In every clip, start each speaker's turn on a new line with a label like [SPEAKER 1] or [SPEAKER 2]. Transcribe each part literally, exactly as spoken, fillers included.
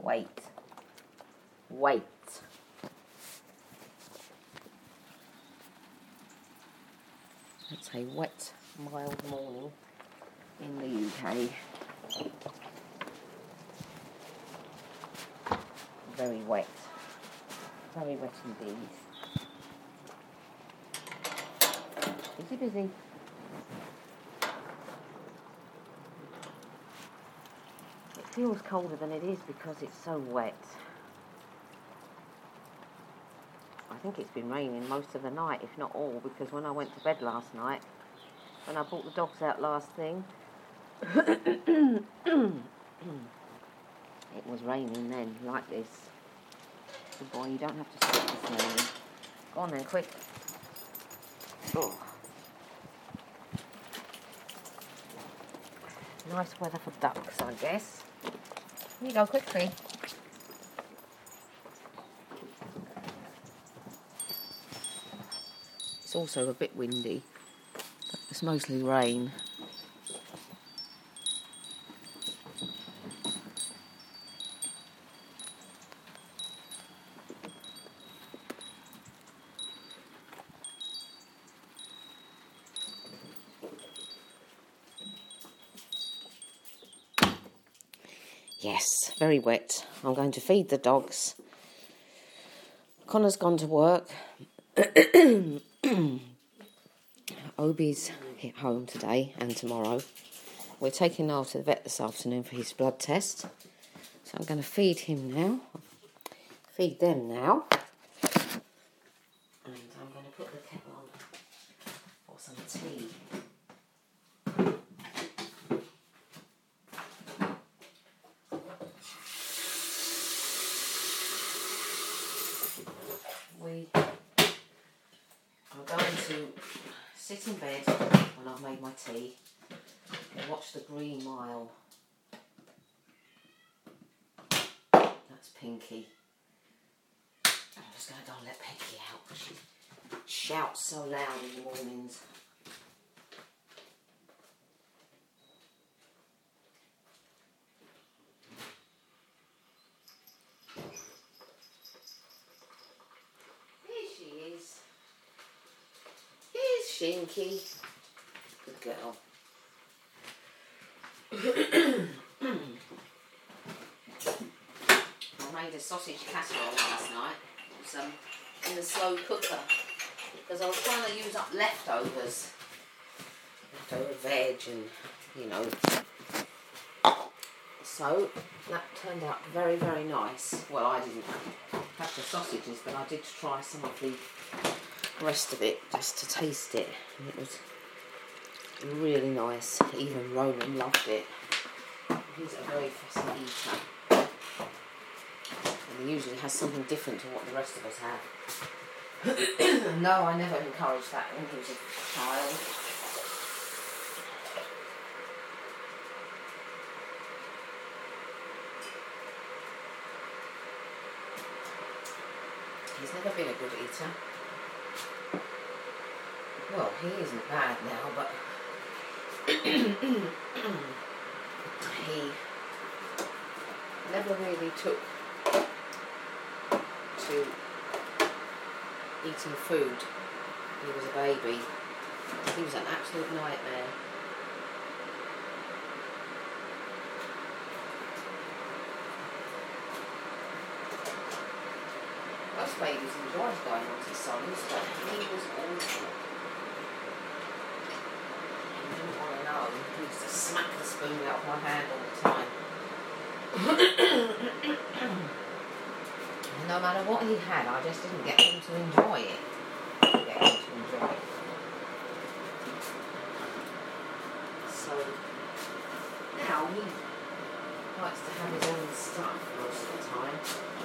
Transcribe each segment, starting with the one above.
[SPEAKER 1] Wait. Wait. It's a wet, mild morning in the U K. Very wet. Very wet indeed. Busy, busy. It feels colder than it is because it's so wet. I think it's been raining most of the night, if not all, because when I went to bed last night, when I brought the dogs out last thing, it was raining then, like this. Good boy, you don't have to stop this morning. Go on then, quick. Oh. Nice weather for ducks, I guess. Here you go, quickly. It's also a bit windy. It's mostly rain. Yes, very wet. I'm going to feed the dogs. Connor's gone to work. Obi's hit home today and tomorrow. We're taking Niall to the vet this afternoon for his blood test. So I'm going to feed him now. Feed them now. And I'm going to put the kettle on for some tea. We are going to sit in bed when I've made my tea and watch the Green Mile. That's Pinky. I'm just going to go and let Pinky out because she shouts so loud in the mornings. Shinky. Good girl. I made a sausage casserole last night. It was um, in the slow cooker because I was trying to use up leftovers. Leftover veg and, you know. So that turned out very, very nice. Well, I didn't have the sausages, but I did try some of the rest of it just to taste it, and it was really nice. Even Roman loved it. He's a very fussy eater, and he usually has something different to what the rest of us have. No, I never encouraged that when he was a child. He's never been a good eater. Well, he isn't bad now, but he never really took to eating food. He was a baby. He was an absolute nightmare. Most babies enjoy going on to solids, but he was awful. He used to smack the spoon out of my hand all the time. No matter what he had, I just didn't get him to enjoy it. Get him to enjoy it. So now he likes to have his own stuff most of the time.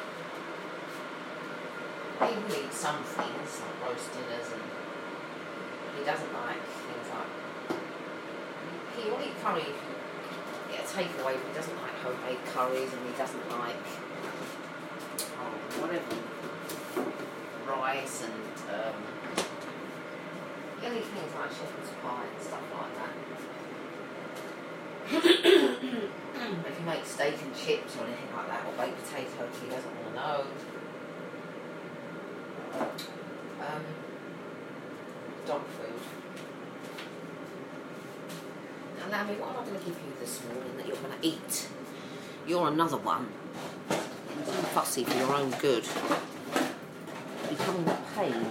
[SPEAKER 1] He will eat some things, like roast dinners, and he doesn't like things like. He will eat curry if you get a takeaway, but he doesn't like homemade curries, and he doesn't like oh, whatever rice and um, he'll eat things like shepherd's pie and stuff like that. If you make steak and chips or anything like that, or baked potatoes, he doesn't want to know. Um, dog food. Now, Lammy, what am I going to give you this morning that you're going to eat? You're another one. You're too fussy for your own good. You're becoming a pain.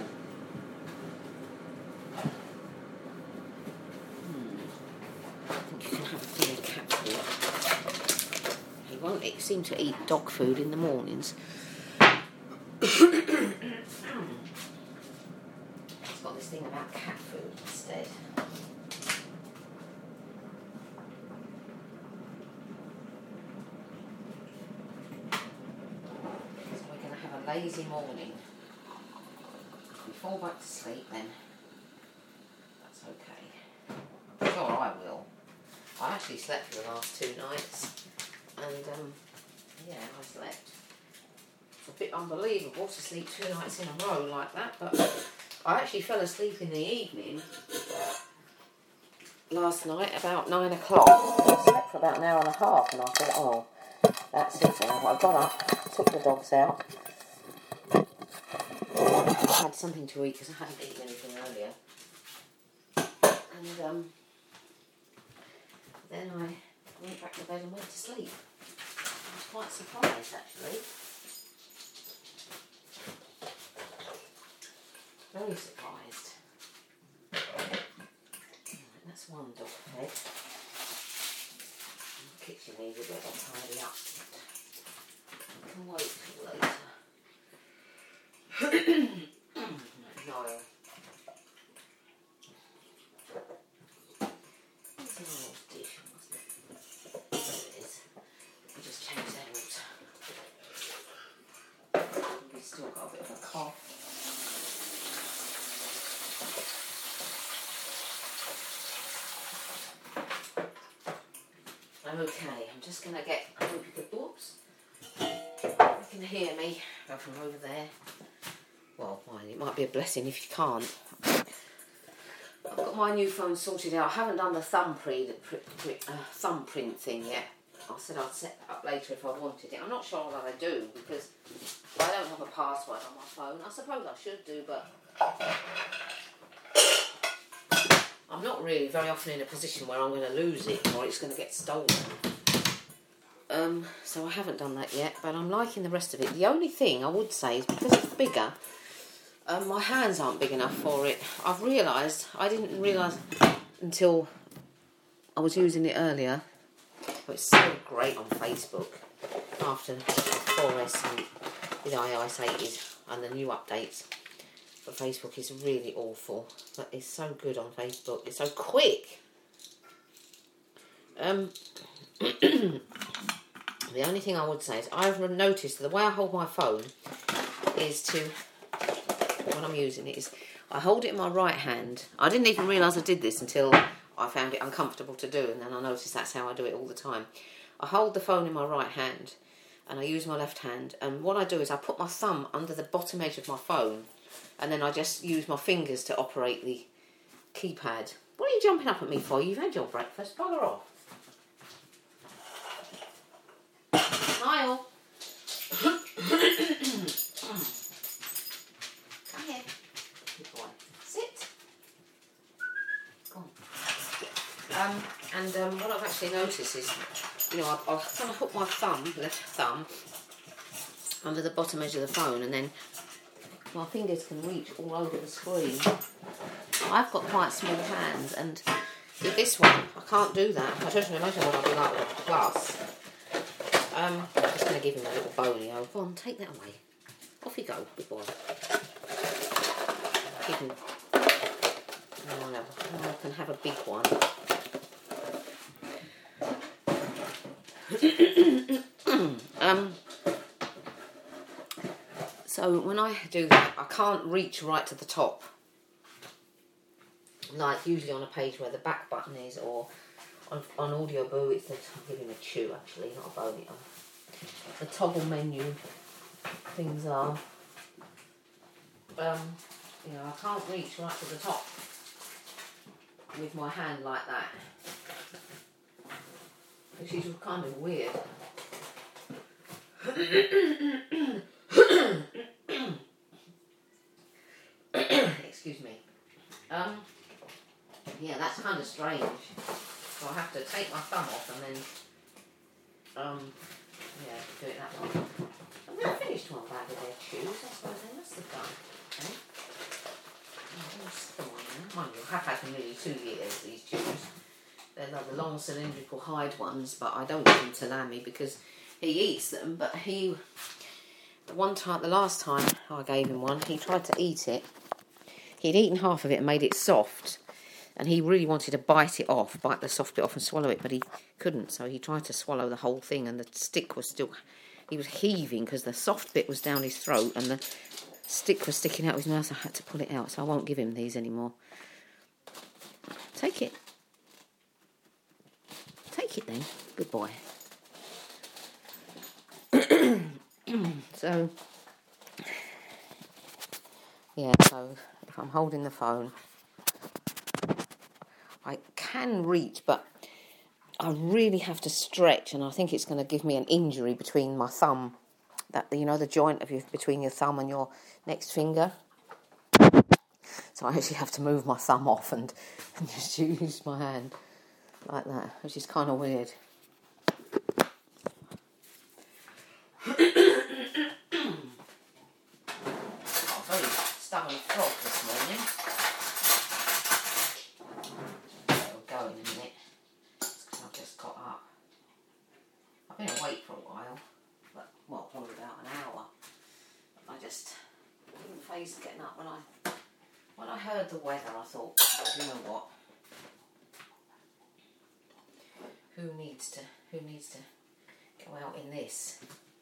[SPEAKER 1] Hmm. I think you can have a thing of cat food. He won't eat, seem to eat dog food in the mornings. It's got this thing about cat food instead. So we're going to have a lazy morning. If we fall back to sleep, then that's okay. Sure, I will. I actually slept for the last two nights, and um, yeah, I slept. It's a bit unbelievable to sleep two nights in a row like that, but I actually fell asleep in the evening last night about nine o'clock. I slept for about an hour and a half, and I thought, oh, that's it now. I got up, took the dogs out. I had something to eat because I hadn't eaten anything earlier. And um, then I went back to bed and went to sleep. I was quite surprised, actually. Very surprised. Right, that's one dog fed. The kitchen needs a bit of a tidy up. I can wait till later. No. It's an old dish, wasn't it? There it is. Let me just change that out. We've still got a bit of a cough. Okay, I'm just going to get, I hope you can, oops, you can hear me go from over there. Well, fine, it might be a blessing if you can't. I've got my new phone sorted out. I haven't done the thumbprint, uh, thumbprint thing yet. I said I'd set that up later if I wanted it. I'm not sure that I do because I don't have a password on my phone. I suppose I should do, but I'm not really very often in a position where I'm going to lose it or it's going to get stolen. Um, so I haven't done that yet, but I'm liking the rest of it. The only thing I would say is because it's bigger, um, my hands aren't big enough for it. I've realised, I didn't realise until I was using it earlier, but it's so great on Facebook after four S and with iOS eight is, and the new updates. But Facebook is really awful, but it's so good on Facebook. It's so quick. Um, the only thing I would say is I've noticed the way I hold my phone is to, when I'm using it, is I hold it in my right hand. I didn't even realise I did this until I found it uncomfortable to do, and then I noticed that's how I do it all the time. I hold the phone in my right hand, and I use my left hand, and what I do is I put my thumb under the bottom edge of my phone, and then I just use my fingers to operate the keypad. What are you jumping up at me for? You've had your breakfast. Bugger off. Smile. Come here. Good boy. Sit. Go on. Um, and um, what I've actually noticed is, you know, I'll, I'll kind of hook my thumb, left thumb, under the bottom edge of the phone, and then my fingers can reach all over the screen. I've got quite small hands, and with this one, I can't do that. I don't imagine what I'll be like with a plus. Um, I'm just going to give him a little bony. Oh, go on, take that away. Off you go, good boy. Give him. Oh, no, I can have a big one. um. So when I do that, I can't reach right to the top. Like usually on a page where the back button is, or on, on Audioboo, it's the, I'm giving a chew actually, not a bone. The toggle menu things are. Um, you know, I can't reach right to the top with my hand like that. because she's kind of weird. Excuse me. Um, yeah, that's kind of strange. So I have to take my thumb off and then, um, yeah, do it that way. Have they finished one bag of their shoes? I suppose they must have done. Okay. Oh, what's the one now? Mind you, I have had them nearly two years, these shoes. They're like the long cylindrical hide ones, but I don't give them to Lammy because he eats them. But he, the one time, the last time I gave him one, he tried to eat it. He'd eaten half of it and made it soft, and he really wanted to bite it off, bite the soft bit off and swallow it, but he couldn't. So he tried to swallow the whole thing, and the stick was still, he was heaving because the soft bit was down his throat and the stick was sticking out of his mouth. So I had to pull it out, so I won't give him these anymore. Take it. Take it then. Good boy. So, yeah, so if I'm holding the phone, I can reach, but I really have to stretch, and I think it's going to give me an injury between my thumb, that, you know, the joint of your, between your thumb and your next finger. So I actually have to move my thumb off and, and just use my hand like that, which is kind of weird. Got a very stubborn frog this morning. It'll go in a minute. It's because I've just got up. I've been awake for a while, but well, probably about an hour. I just couldn't face getting up when I when I heard the weather. I thought, you know what? Who needs to who needs to go out in this?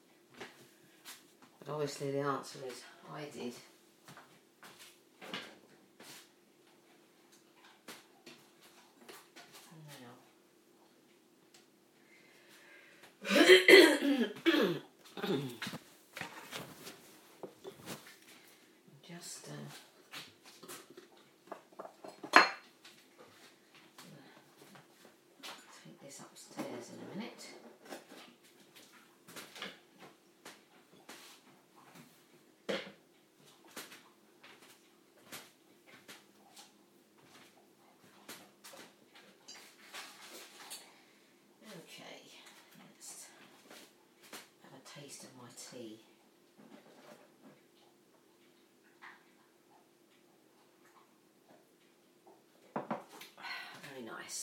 [SPEAKER 1] But obviously the answer is I did. Just uh, take this upstairs in a minute. Okay, let's have a taste of my tea. Very nice.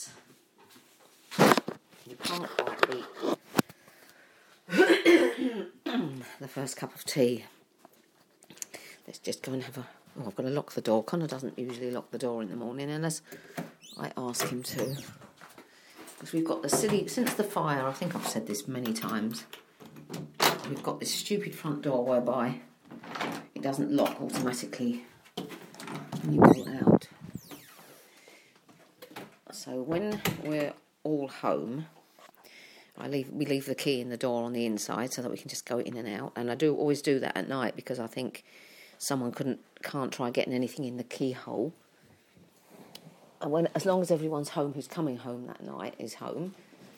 [SPEAKER 1] You can't quite beat the first cup of tea. Let's just go and have a... Oh, I've got to lock the door. Connor doesn't usually lock the door in the morning unless I ask him to. Because we've got the silly... Since the fire, I think I've said this many times, we've got this stupid front door whereby it doesn't lock automatically when you pull it out. So when we're all home, I leave we leave the key in the door on the inside so that we can just go in and out. And I do always do that at night because I think someone couldn't can't try getting anything in the keyhole. And when as long as everyone's home who's coming home that night is home,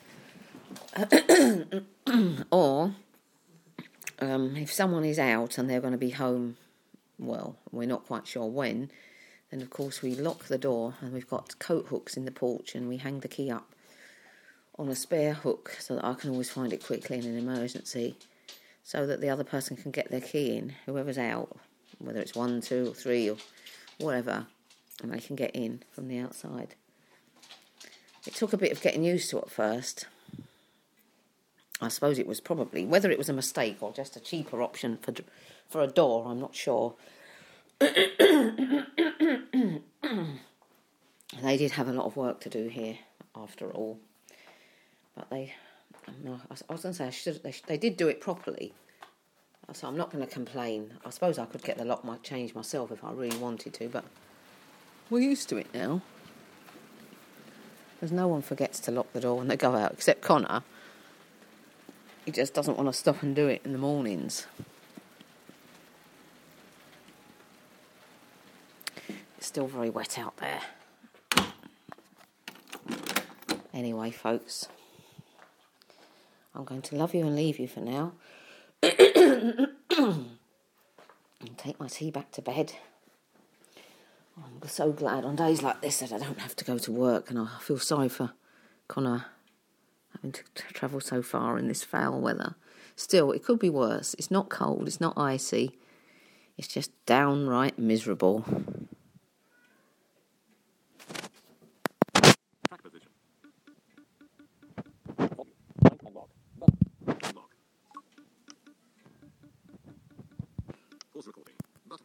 [SPEAKER 1] or um, if someone is out and they're going to be home, well, we're not quite sure when. Then, of course, we lock the door and we've got coat hooks in the porch and we hang the key up on a spare hook so that I can always find it quickly in an emergency so that the other person can get their key in, whoever's out, whether it's one, two or three or whatever, and they can get in from the outside. It took a bit of getting used to at first. I suppose it was probably, whether it was a mistake or just a cheaper option for for a door, I'm not sure. They did have a lot of work to do here, after all. But they, no, I was going to say, I should, they, they did do it properly. So I'm not going to complain. I suppose I could get the lock might change myself if I really wanted to, but we're used to it now. Because no one forgets to lock the door when they go out, except Connor. He just doesn't want to stop and do it in the mornings. It's still very wet out there. Anyway, folks, I'm going to love you and leave you for now. And take my tea back to bed. I'm so glad on days like this that I don't have to go to work, and I feel sorry for Connor having to t- travel so far in this foul weather. Still, it could be worse. It's not cold, it's not icy. It's just downright miserable.
[SPEAKER 2] Track position. Unlock. Unlock. Pause recording.